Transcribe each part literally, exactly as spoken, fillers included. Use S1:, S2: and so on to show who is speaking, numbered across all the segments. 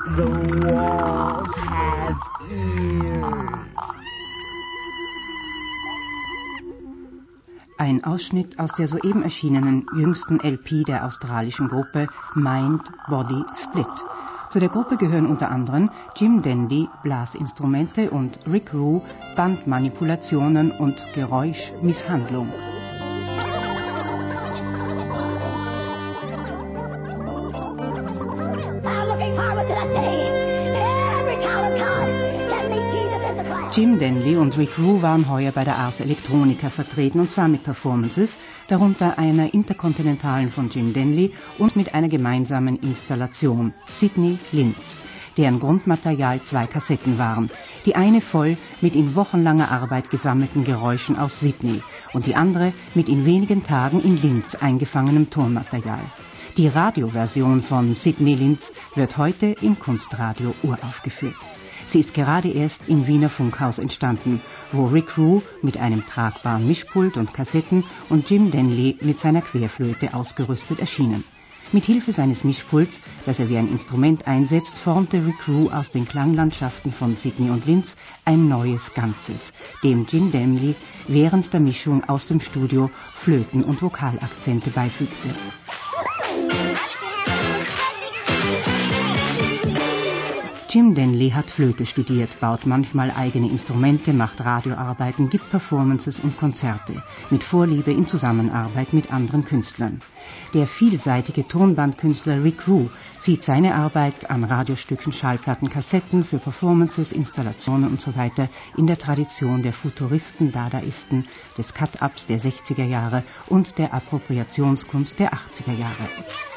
S1: The walls have ears.
S2: Ein Ausschnitt aus der soeben erschienenen jüngsten L P der australischen Gruppe Mind Body Split. Zu der Gruppe gehören unter anderem Jim Denly, Blasinstrumente und Rick Rue, Bandmanipulationen und Geräuschmisshandlung. Jim Denly und Rick Rue waren heuer bei der Ars Electronica vertreten, und zwar mit Performances, darunter einer interkontinentalen von Jim Denly und mit einer gemeinsamen Installation, Sydney Linz, deren Grundmaterial zwei Kassetten waren. Die eine voll mit in wochenlanger Arbeit gesammelten Geräuschen aus Sydney und die andere mit in wenigen Tagen in Linz eingefangenem Tonmaterial. Die Radioversion von Sydney Linz wird heute im Kunstradio uraufgeführt. Sie ist gerade erst im Wiener Funkhaus entstanden, wo Rick Rue mit einem tragbaren Mischpult und Kassetten und Jim Denly mit seiner Querflöte ausgerüstet erschienen. Mit Hilfe seines Mischpults, das er wie ein Instrument einsetzt, formte Rick Rue aus den Klanglandschaften von Sydney und Linz ein neues Ganzes, dem Jim Denly während der Mischung aus dem Studio Flöten- und Vokalakzente beifügte. Jim Denly hat Flöte studiert, baut manchmal eigene Instrumente, macht Radioarbeiten, gibt Performances und Konzerte, mit Vorliebe in Zusammenarbeit mit anderen Künstlern. Der vielseitige Tonbandkünstler Rick Rue sieht seine Arbeit an Radiostücken, Schallplatten, Kassetten für Performances, Installationen usw. in der Tradition der Futuristen, Dadaisten, des Cut-Ups der sechziger Jahre und der Appropriationskunst der achtziger Jahre.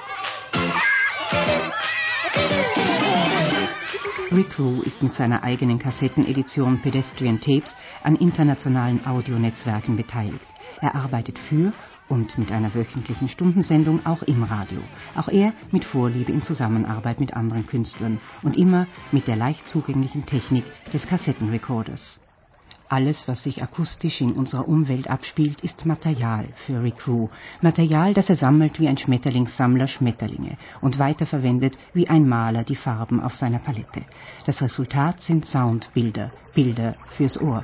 S2: Rick Rue ist mit seiner eigenen Kassettenedition Pedestrian Tapes an internationalen Audionetzwerken beteiligt. Er arbeitet für und mit einer wöchentlichen Stundensendung auch im Radio. Auch er mit Vorliebe in Zusammenarbeit mit anderen Künstlern und immer mit der leicht zugänglichen Technik des Kassettenrecorders. Alles, was sich akustisch in unserer Umwelt abspielt, ist Material für Rick Rue. Material, das er sammelt wie ein Schmetterlingssammler Schmetterlinge und weiterverwendet wie ein Maler die Farben auf seiner Palette. Das Resultat sind Soundbilder, Bilder fürs Ohr.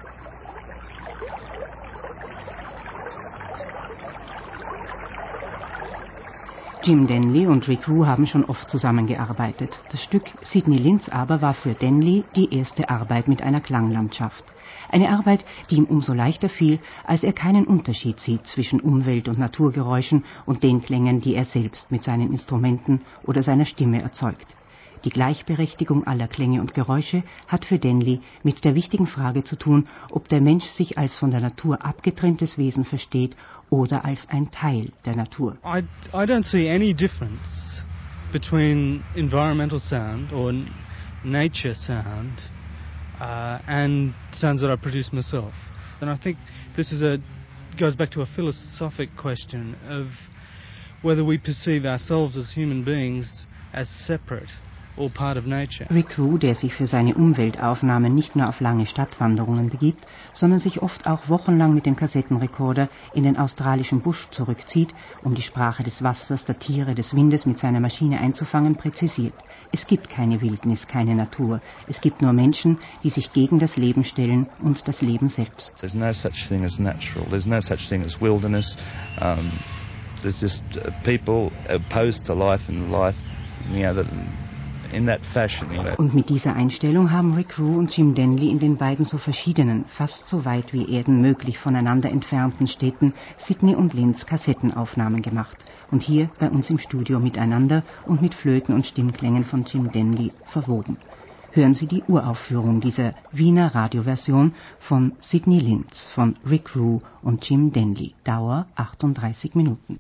S2: Jim Denly und Rick Rue haben schon oft zusammengearbeitet. Das Stück Sydney Linz aber war für Denly die erste Arbeit mit einer Klanglandschaft. Eine Arbeit, die ihm umso leichter fiel, als er keinen Unterschied sieht zwischen Umwelt- und Naturgeräuschen und den Klängen, die er selbst mit seinen Instrumenten oder seiner Stimme erzeugt. Die Gleichberechtigung aller Klänge und Geräusche hat für Denly mit der wichtigen Frage zu tun, ob der Mensch sich als von der Natur abgetrenntes Wesen versteht oder als ein Teil der Natur.
S3: I, I don't see any difference between environmental sound or nature sound uh, and sounds that I produce myself. And I think this is a goes back to a philosophic question of whether we perceive ourselves as human beings as separate or part of nature.
S2: Rick Rue, der sich für seine Umweltaufnahmen nicht nur auf lange Stadtwanderungen begibt, sondern sich oft auch wochenlang mit dem Kassettenrekorder in den australischen Busch zurückzieht, um die Sprache des Wassers, der Tiere, des Windes mit seiner Maschine einzufangen, präzisiert. Es gibt keine Wildnis, keine Natur. Es gibt nur Menschen, die sich gegen das Leben stellen und das Leben selbst.
S4: There's no such thing as natural. There's no such thing as wilderness. Um, there's just uh, people opposed to life and life, you know, that in that fashion, you know.
S2: Und mit dieser Einstellung haben Rick Rue und Jim Denly in den beiden so verschiedenen, fast so weit wie Erden möglich voneinander entfernten Städten Sydney und Linz Kassettenaufnahmen gemacht und hier bei uns im Studio miteinander und mit Flöten und Stimmklängen von Jim Denly verwoben. Hören Sie die Uraufführung dieser Wiener Radioversion von Sydney Linz von Rick Rue und Jim Denly. Dauer achtunddreißig Minuten.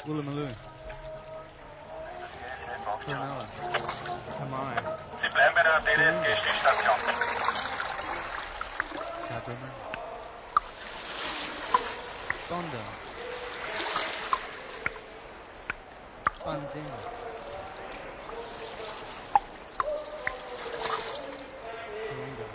S3: Woolloomooloo. Fernella. Kamai.
S5: Sie bleiben bei der D D S G-Station.
S3: Cabramain. Bonda. Bundin. Kalinga.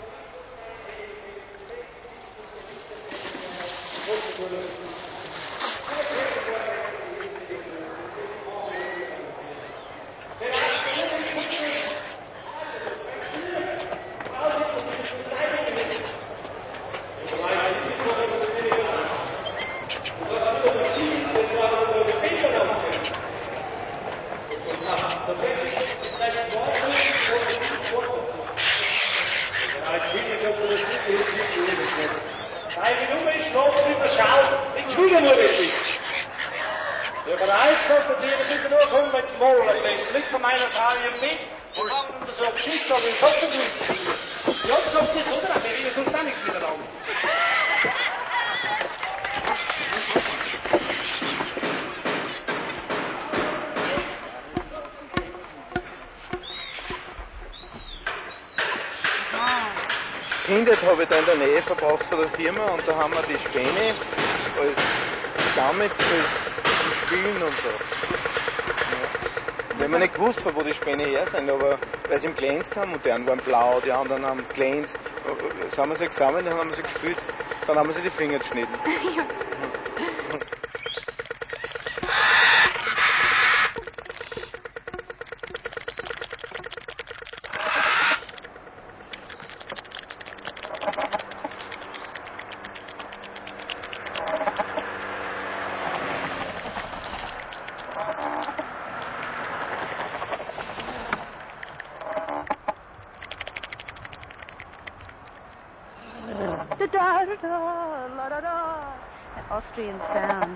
S6: Deine Nummer ist noch zu überschauen. Ich will nur richtig. Der bereit sagt, dass ihr bitte nur kommen, wenn es morgen ist. Nicht von meiner Frau hier mit. Wir fangen unter so Geschichte, aber ich hoffe nicht. Ja, das sagt jetzt, oder? Wir reden sonst auch nichts miteinander.
S7: Kindheit habe ich da in der Nähe verbracht von der Firma und da haben wir die Späne als Gamet zum Spielen und so. Ja. Wir haben ja nicht gewusst, von wo die Späne her sind, aber weil sie im glänzt haben und die einen waren blau, die anderen haben glänzt, das haben wir sie gesammelt, dann haben wir sie gespielt, dann haben wir sie die Finger geschnitten. Ja.
S8: That Austrian sound.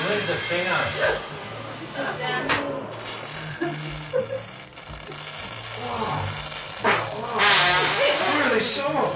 S6: Where's the finger? Really sore.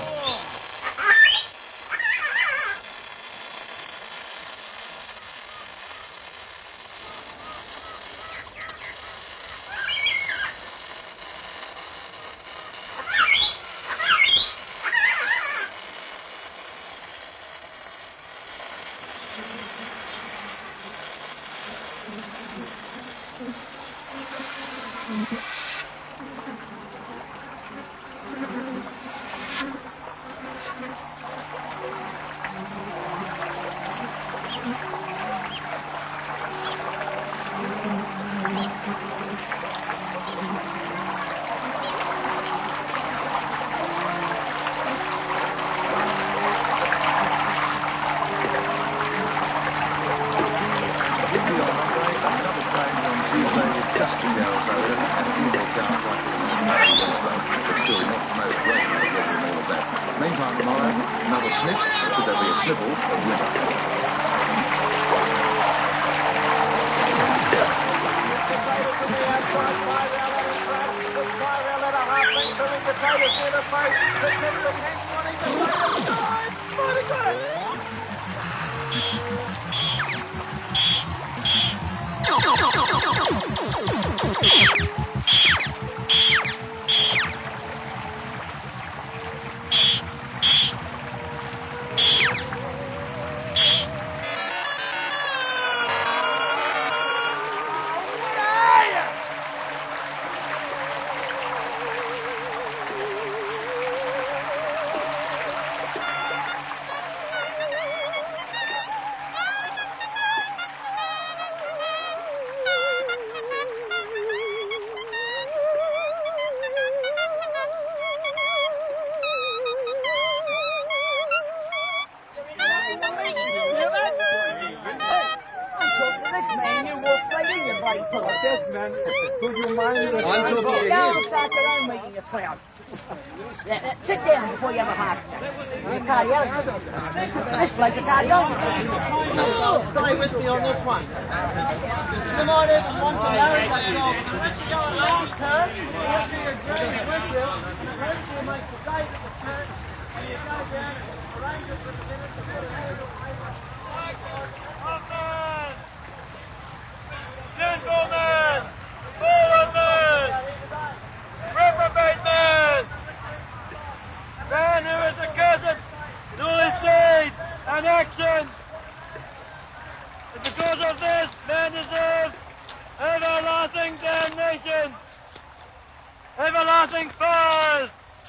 S8: Meantime, tomorrow, another sniff, should there be a sniffle of winter.
S1: Sit down before you have a heart attack. You're a cardiologist. This bloke's a cardiologist.
S9: Stay with me on this one. You might even want to know that dog. Unless you go a long term, unless you agree with you, unless you make the date at the church, and you go down and arrange it with the minister, put an aerial paper.
S6: Gentlemen, forward men, reprobate men, man who is accursed in all his deeds and actions. And because of this, man deserves everlasting damnation, everlasting fires.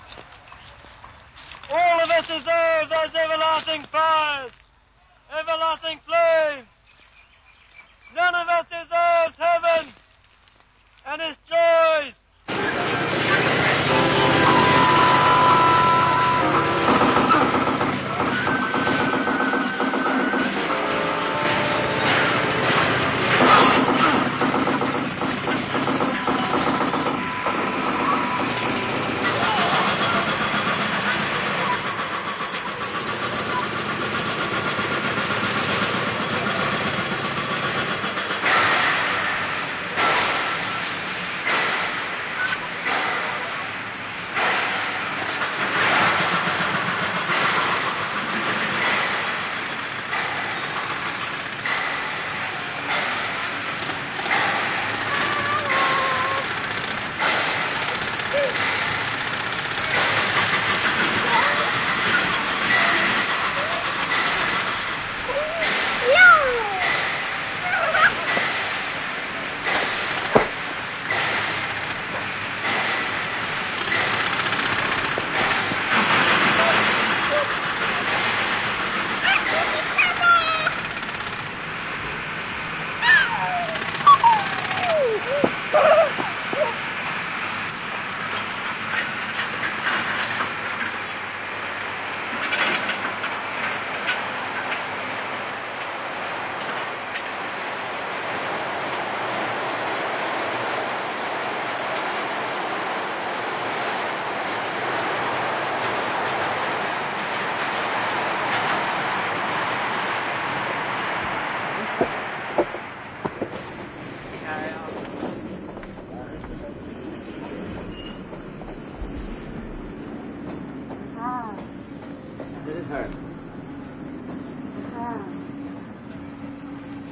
S6: All of us deserve those everlasting fires, everlasting flames. None of us deserves heaven and its joys.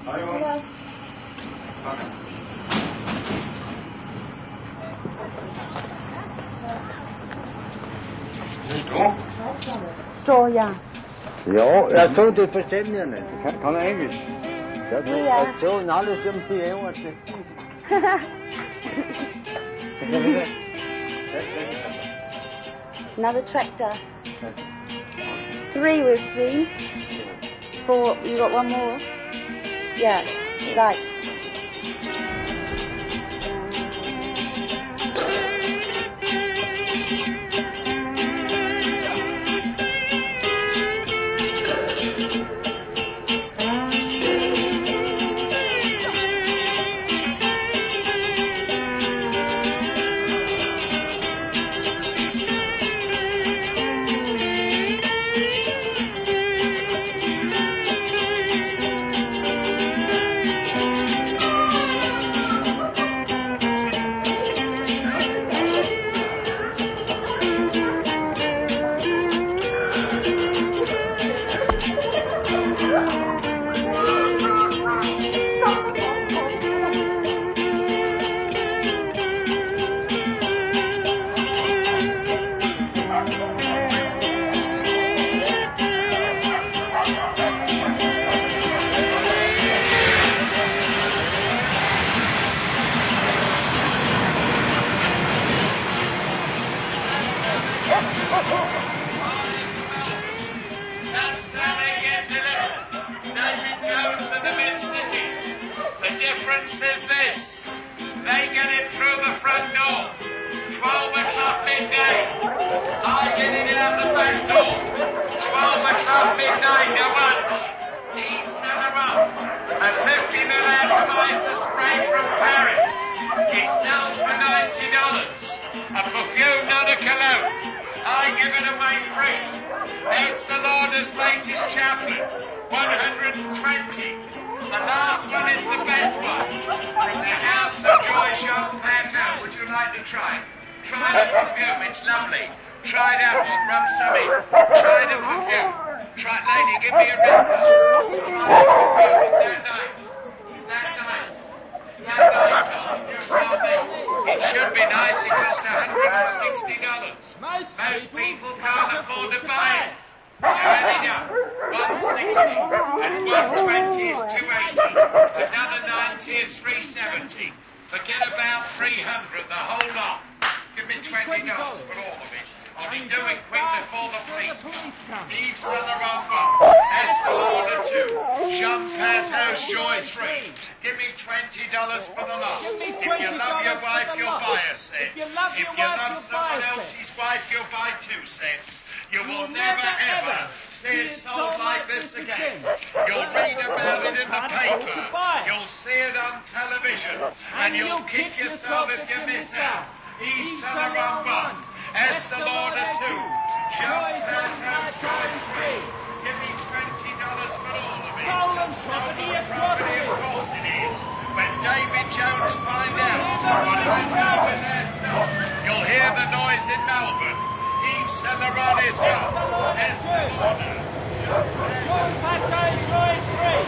S1: Hello. Straw, ja.
S10: Ja, jag tror det försäljningen. Kan, kan jag engelska? Jag tror,
S1: Ja.
S10: jag tror alla som ser år.
S1: Another tractor. Three we've seen. Four, you got one more? Yeah, right.
S6: That's how they get delivered. David Jones and the Mid-City. The difference is this. They get it through the front door. twelve o'clock midday. I get it out the back door. twelve o'clock midday, no lunch. Eat seven up. A fifty mil atomizer spray from Paris. It sells for ninety dollars. A perfume, not a cologne. I give it away free. Estee Lauder's latest chaplain, one hundred twenty. The last one is the best one. From the House of Joy, Jean Patin. Would you like to try? Try the perfume, it's lovely. Try that one, rub some in. Try the perfume. Try, lady, give me a wrist. Try the perfume, is that nice? Is that nice? Is that nice, darling? You tell me. It should be nice, it costs one hundred sixty dollars. Most people can't afford to buy it. Add it up. one sixty and one twenty is two eighty. Another ninety is three seventy. Forget about three hundred, the whole lot. Give me twenty dollars for all of it. Only do it quick before the police come. Yves Saint Laurent one, Estee Lauder two, Jean Patin's Joy three. Give me twenty dollars for the lot. If you love your wife, you'll buy a set. If you love someone else's wife, you'll buy two sets. You will never ever see it sold like this again. You'll read about it in the paper. You'll see it on television. And you'll kick yourself if you miss out. Yves Saint Laurent one, Estee Lauder two, Jean Patin's Joy three. Give me twenty dollars for all of it. Stolen property, of course it is. When David Jones find out what happened with their stuff, you'll hear the noise in Melbourne. Yves Saint Laurent is gone. Estee Lauder. Jean Patin's Joy three.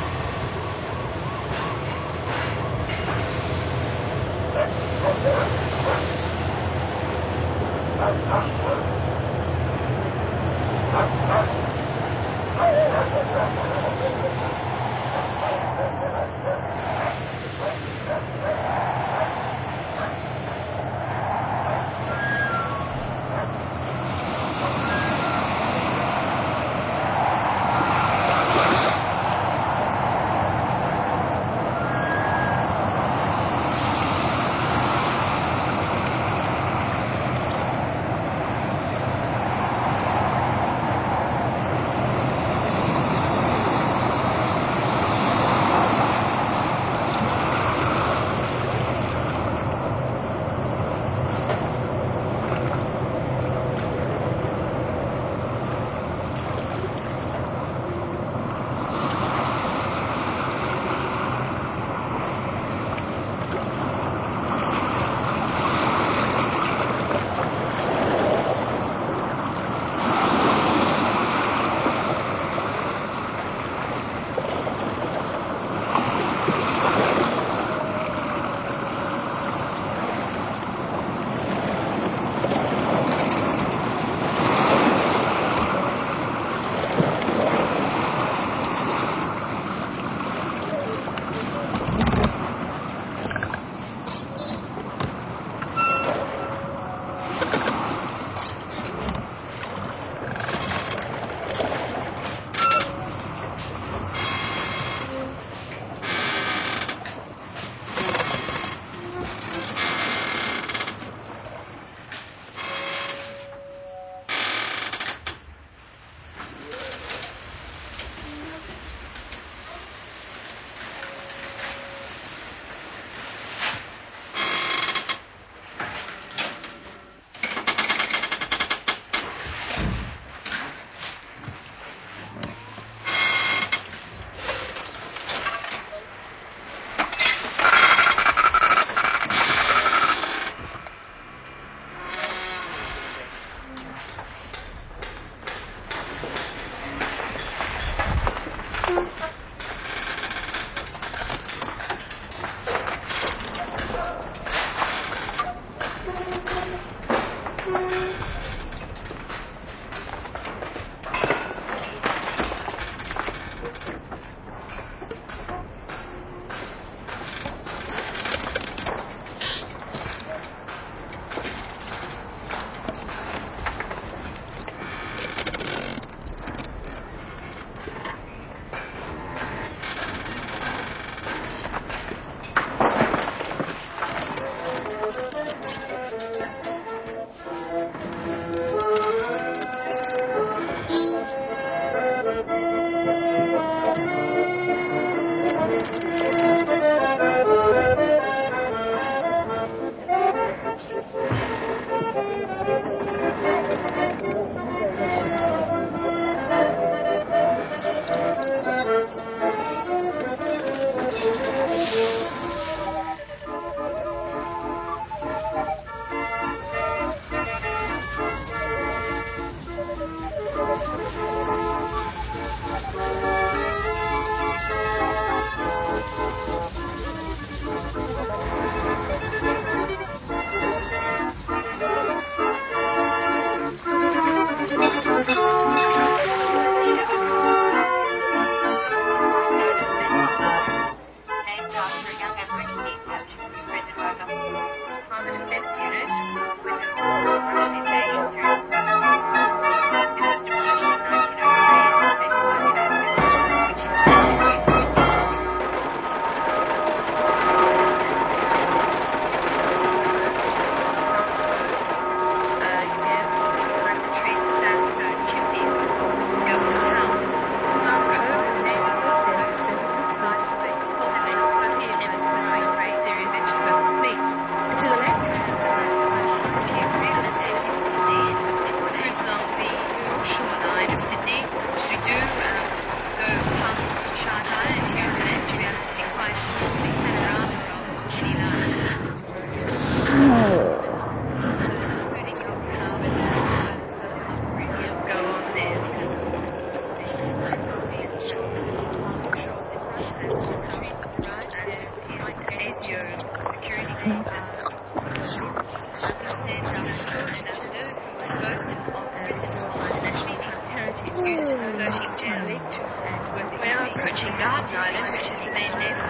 S11: Approaching Garden Island, which is the main naval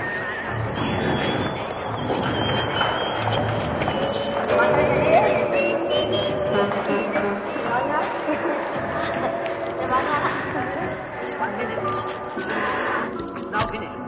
S1: Now finish.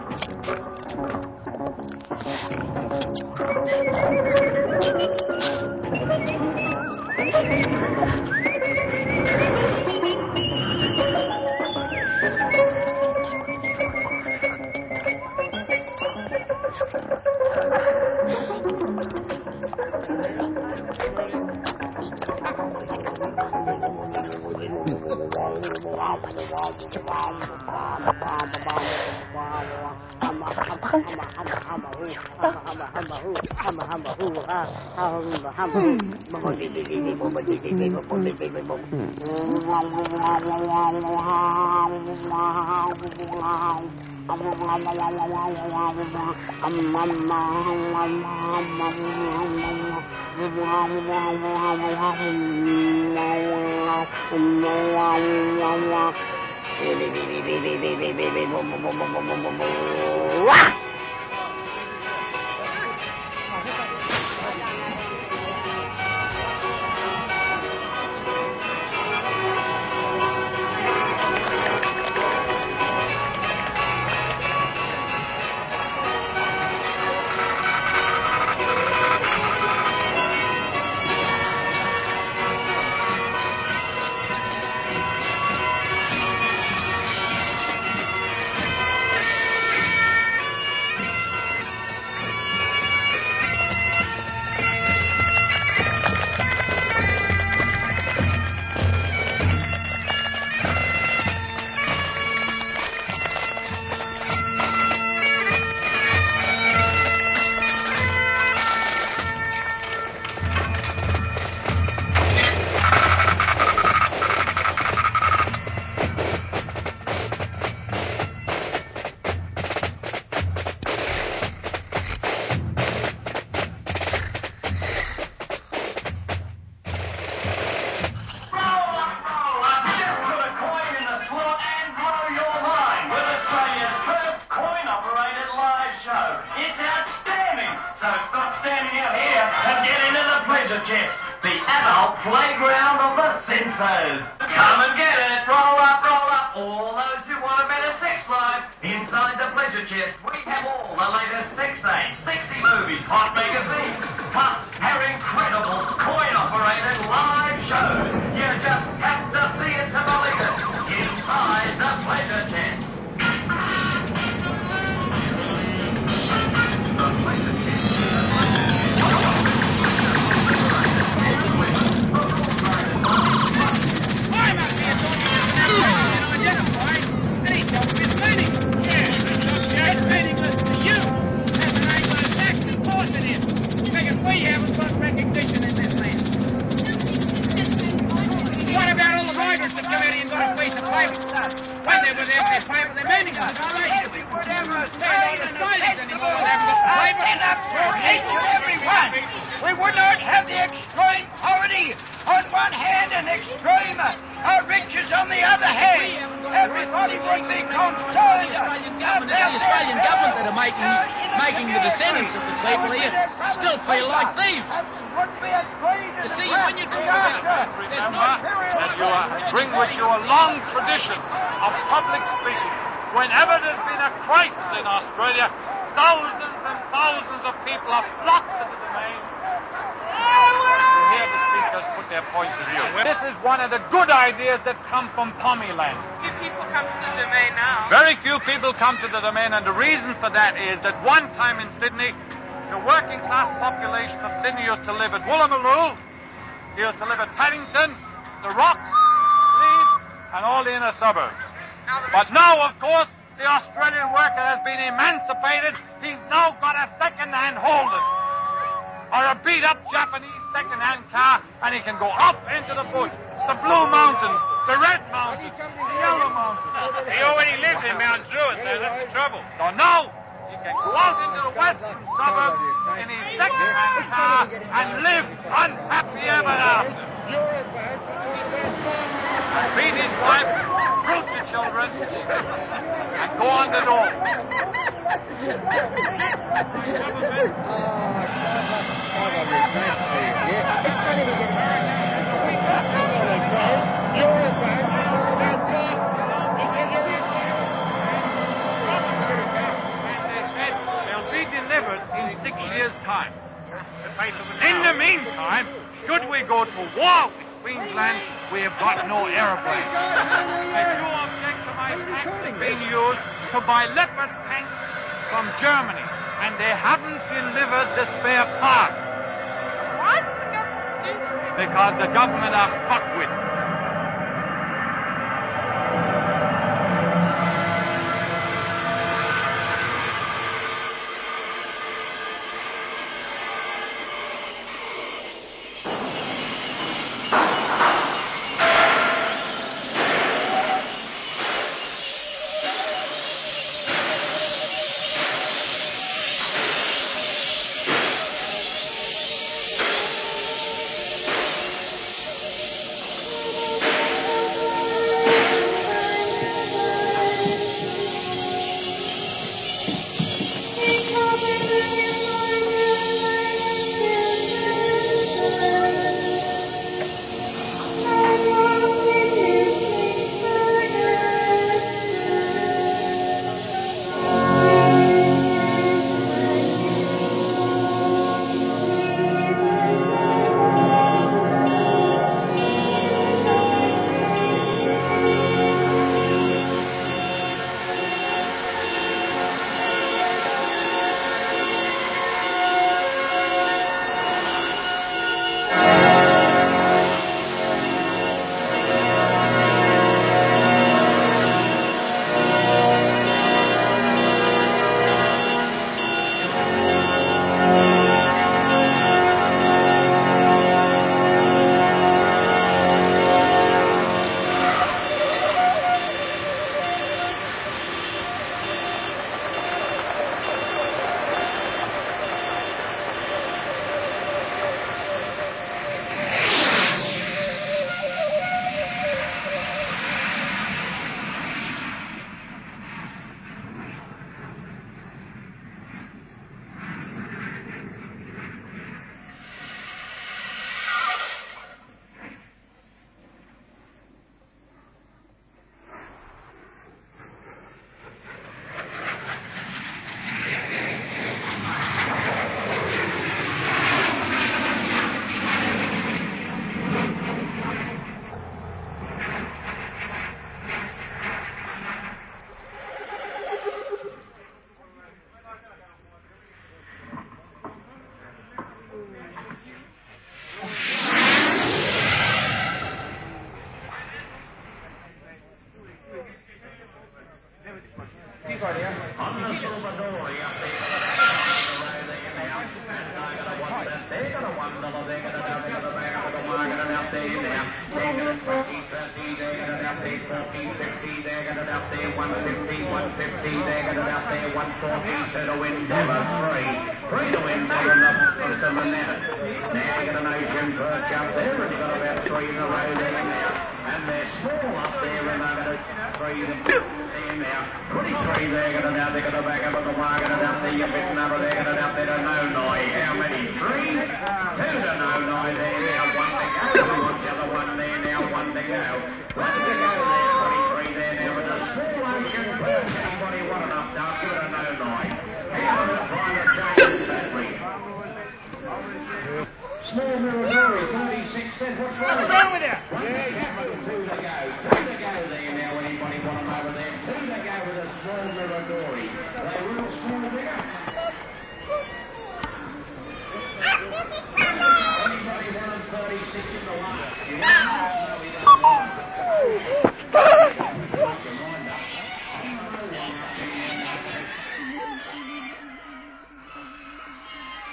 S12: That come from Pommyland. Few people come to the domain now. Very few people come to the domain, and the reason for that is that one time in Sydney, the working class population of Sydney used to live at Woolloomooloo, used to live at Paddington, the Rocks, Leeds, and all the inner suburbs. Now but now, of course, the Australian worker has been emancipated. He's now got a second-hand Holden, or a beat-up Japanese second-hand car, and he can go up into the bush. The Blue Mountains, the Red Mountains, the Yellow Mountains. He already lives in Mount Druitt, man. That's the trouble. So now, he can go out out into the western suburbs in his second-hand car and live unhappy ever after. Feed his wife, fruit the children, and go on the door. They'll be delivered in six years' time. In the meantime, should we go to war with Queensland, we have got no aeroplanes. If you object to my tanks being used to buy Leopard tanks from Germany, and they haven't delivered the spare parts. What? Because the government are fuckwits.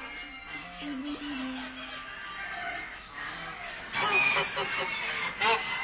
S13: Thank you.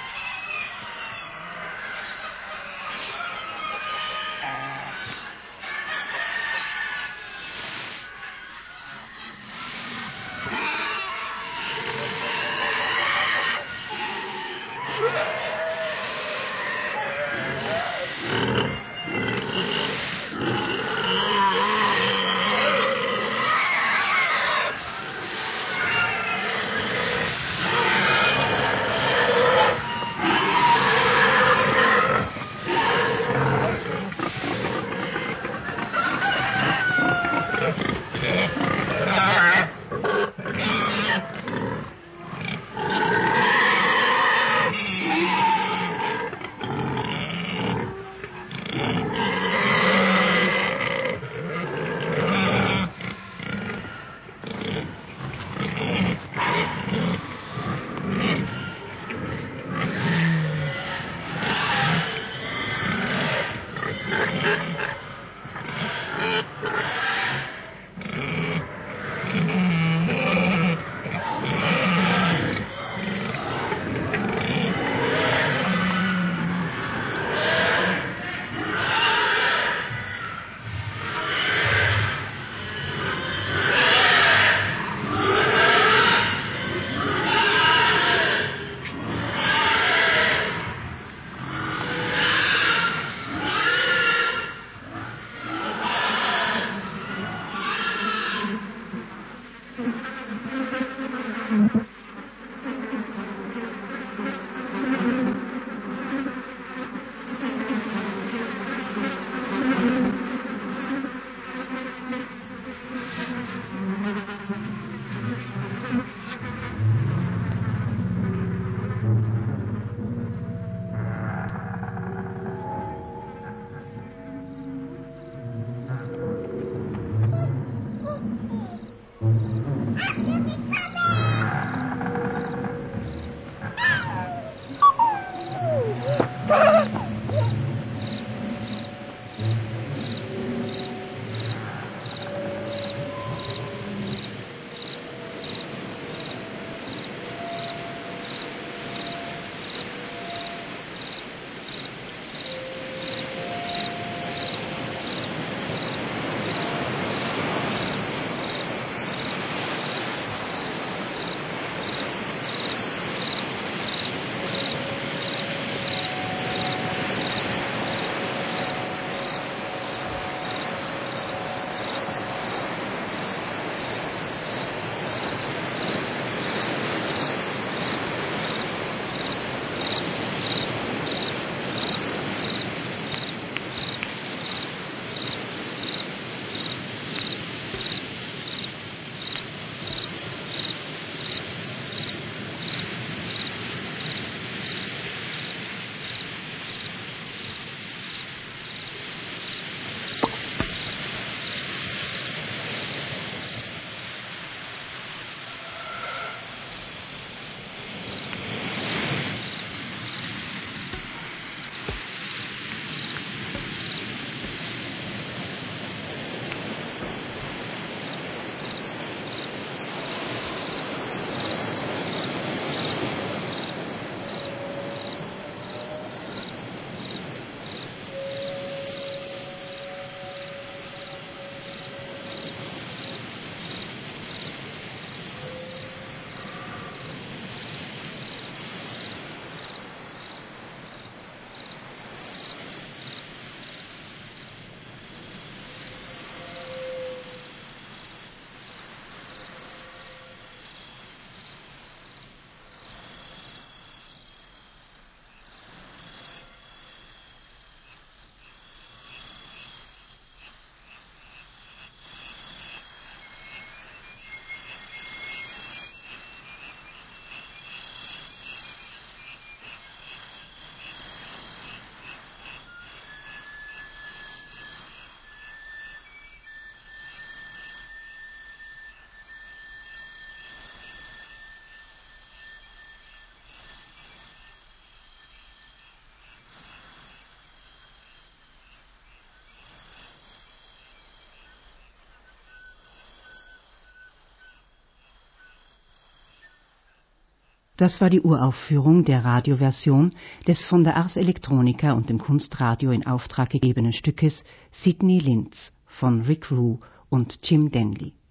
S2: Das war die Uraufführung der Radioversion des von der Ars Electronica und dem Kunstradio in Auftrag gegebenen Stückes Sidney Lintz von Rick Rue und Jim Denley.